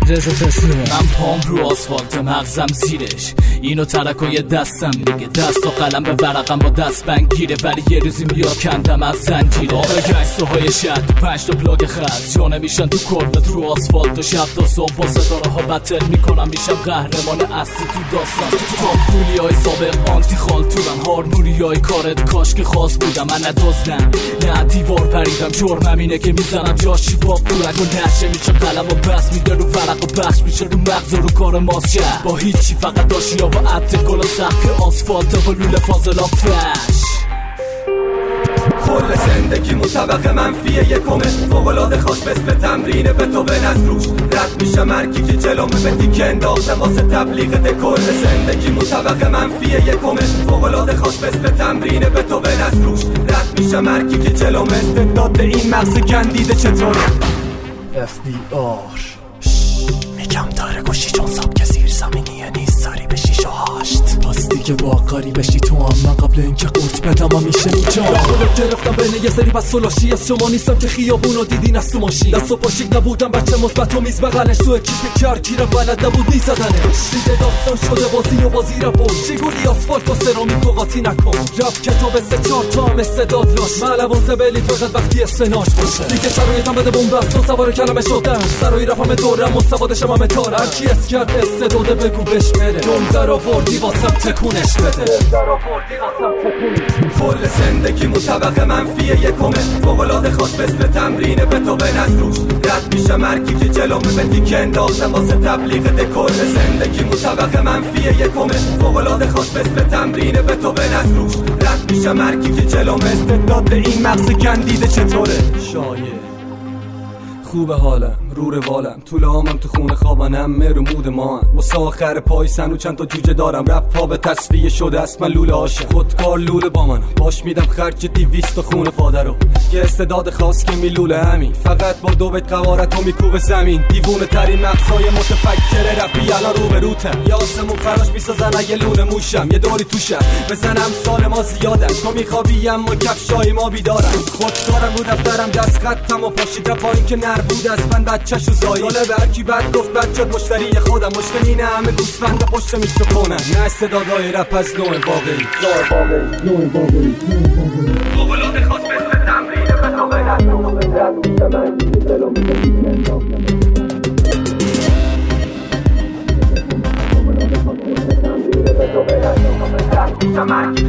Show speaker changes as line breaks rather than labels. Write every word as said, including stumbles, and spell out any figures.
رضا تسلیمه.
من پام رو آسفالت مغزم زیرش، اینو ترکای دستم میگه دست و قلم به ورقم با دست بنگیره، ولی یه روزی میاد کندم از زنجیره. آقا گشت های شد تو پنج تا پلاگ خط جا نمیشن تو کلت رو آسفالت و شب تا صبح با ستاره ها بتل میکنم، میشم قهرمان اصلی تو داستان. تو پولی های سابق آنتی خالتورم، هارمونی های کارت کاش که خاص بودم. من ندازدم نه دیوار پریدم، جرمم اینه که میزنم جاشی با پورک و نشه میشه قلم و بس میده رو ورق و بخش میشه رو مغز رو کار ماست شد با هیچی، فقط داشیا و عطر گل و سخت آسفالت و لوله فاضلا فش.
کل زندگی طبقه منفی یکمه، فوق‌العاده خاص مثل تمرین به تو به از روش رد میشه مرکی که جلومه به دیگه انداخته واسه تبلیغ کل زندگی طبقه منفی یکمه، فوق‌العاده خاص مثل تمرین به تو به از روش رد میشه مرکی که جلومه. استعداد این مغز گندیده چطوره؟
اف بی آر
میگم داره گوشی چون ساب که زیر زمینیه نیست، سری به شیش و هشت
پس دیگه با کاری بشی تو هم. من قبل اینکه قورت بدم همیشه میجام خودت گرفتم بین یه سری بس سلاشی از شما نیستم که خیابونو دیدین از تو ماشین دست و پاشیک نبودم بچه مثبت و میز بغلش تو اکیپ کرکیرم بلد نبود میزدنش دیگه داستان شده بازی و بازی را بود چگونی آسفالت و سرامیک و قاطی نکن رپ کتاب سه چار تا هم استعداد لاش معلوان سبلی فقط وقتی اسفناش باشه دیگه شرایطم بده بومبست و سوار کلمه شدم سرای رفم دورم و سوادشم همه تارم هرکی اس کرد استعداده بگو بش بره دم در آوردی واسم تکونش بده
کل زندگی طبقه منفی یکمه، فوق‌العاده خاص مثل تمرین به تو به از روش رد میشه مرکی که جلومه به دیگه انداخته واسه تبلیغ کل زندگی طبقه منفی یکمه، فوق‌العاده خاص مثل تمرین به تو به از روش رد میشه مرکی که جلومه. استعداد این مغز گندیده چطوره؟
شایع خوب حالم رو روالم طول عامم تو خونه خوابانم مرو مود ما هم واسه آخر پای سنو چند تا جوجه دارم رپ پا به تصفیه شده است من لوله هاشم خودکار لوله با منم باش میدم خرج دیویست و خونه فادرو که استعداد خاص که میلوله همین فقط با دو بیت قوارت و میکوب زمین دیوونه ترین مغزای متفکر رپی الان رو به روتم یا آسمون فراش میسازن اگه لونه موشم یه دوری توشم بزنم سال ما زیادم تو میخوابی اما کفشای ما بیدارم خودکارم رو دفترم دست خطم و پاشیدم پایین که نر بود از من بچه‌شو زایی ساله به هرکی بد گفت بچه مشتری خودم مشتری نه همه گوسفند پشت میکروفونم نه استعدادهای رپ از نوع واقعی
نوع واقعی فوق‌العاده خاص مثل تمرین به تو به از روش رد میشه مرکی که جلومه به دیگه انداخته فوق‌العاده خاص مثل تمرین به تو به از روش رد میشه مرکی